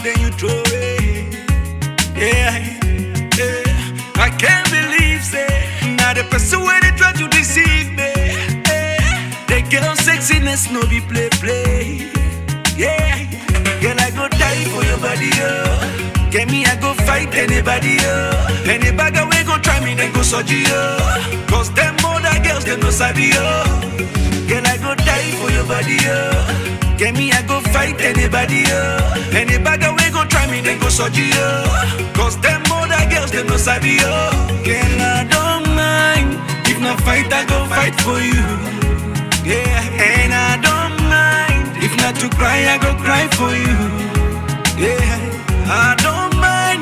then you throw away. Yeah, yeah. I can't believe, say, now the person where they try to deceive me. The girl sexiness no be play. Yeah, girl, I go die for your body, oh. Get me, I go fight anybody, oh. Any bagger we go try me, then go soji, oh. Cause them other girls, they no sabi, oh. Girl, I go die for your body, oh. Get me, I go fight anybody, oh. Any bagger we go try me, then go soji, oh. Cause them other girls, they no sabi, oh. Girl, I don't mind. If not fight, I go fight for you. Yeah, and I don't mind. If not to cry, I go cry for you. Yeah, I don't mind.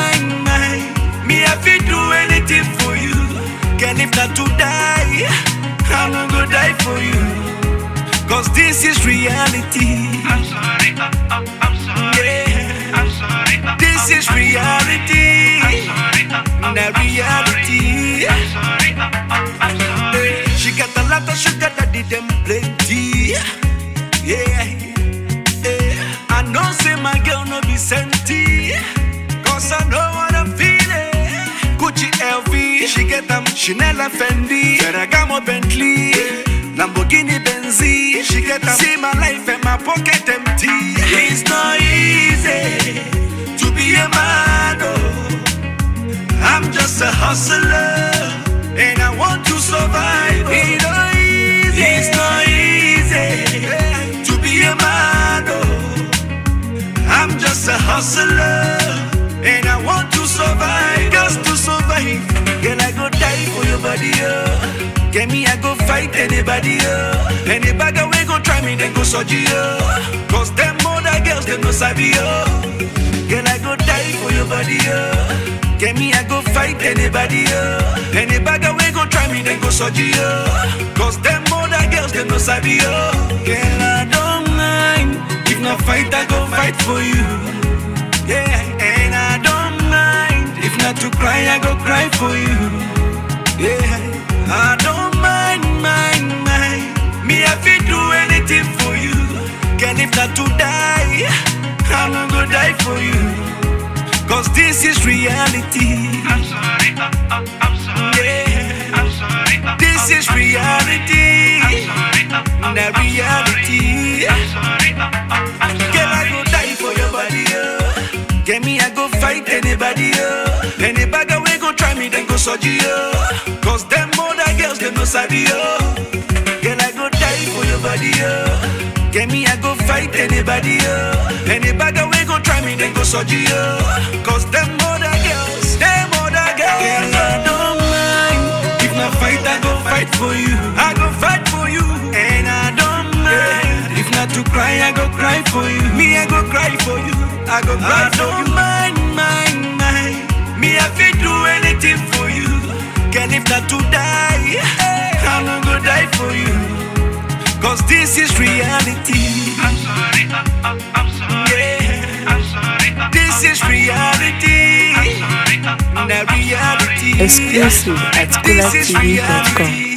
Me, I feel do anything for you. Can if not to die, I'm not gonna die for you. Cause this is reality. I'm sorry, I'm sorry. Yeah, I'm sorry. this is reality. Not reality. I'm sorry, I'm sorry. She got a lot of sugar daddy, them plenty. Yeah, yeah. I know say my girl no be senti. Cause I know what I'm feeling. Gucci LV, she get them Chanel and Fendi. Ferragamo Bentley, Lamborghini Benzi. She get them. See my life and my pocket empty. It's not easy to be a man, oh. I'm just a hustler, and I want to survive. It's not easy to be a man, oh. I'm just a hustler, and I want to survive. Just to survive. Girl, I go die for your body, oh. Get me, I go fight anybody, oh. Any bagger we go try me, then go soji, oh. Cause them other girls, they no sabi, oh. Girl, I go die for your body, oh. Get me, I go fight anybody, oh. Any bagger we go try me, then go soji, oh. Cause them other girls, they no sabi, oh. Girl, I don't mind. If not fight, I go fight for you. Yeah, and I don't mind. If not to cry, I go cry for you. Yeah, I don't mind. Me, I feel do anything for you. Can if not to die, I'm not gonna die for you. Cause this is reality. I'm sorry, I'm sorry. Yeah, I'm sorry. this is reality. Not reality. I'm sorry. Girl, I go die for your body, oh. Get me, I go fight anybody, oh. Any bagger we go try me, then go soji, oh. Cause them other girls, they no sabi, oh. Girl, I go die for your body, oh. Get me, I go fight anybody, oh. Any bagger we go try me, then go soji, oh. Cause them other girls, Girl, I don't mind. If not fight, I go fight for you. I go fight for you. And I don't mind. If not to cry, I go cry for you. Me, I go cry for you. I go cry for you. Mind. Me, I feel do anything for you. Can if not to die, I'm not gonna die for you. Cause this is reality. I'm sorry, I'm sorry. Yeah, I'm sorry. this is reality. Not reality. Exclusive at This is CoolActTV.com. reality.